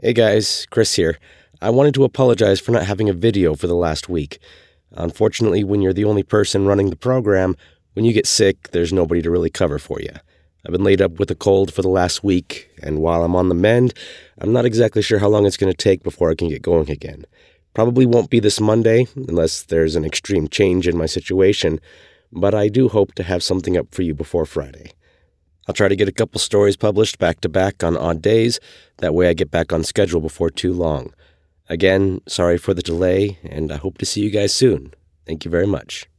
Hey guys, Chris here. I wanted to apologize for not having a video for the last week. Unfortunately, when you're the only person running the program, when you get sick, there's nobody to really cover for you. I've been laid up with a cold for the last week, and while I'm on the mend, I'm not exactly sure how long it's going to take before I can get going again. Probably won't be this Monday, unless there's an extreme change in my situation, but I do hope to have something up for you before Friday. I'll try to get a couple stories published back-to-back on odd days. That way I get back on schedule before too long. Again, sorry for the delay, and I hope to see you guys soon. Thank you very much.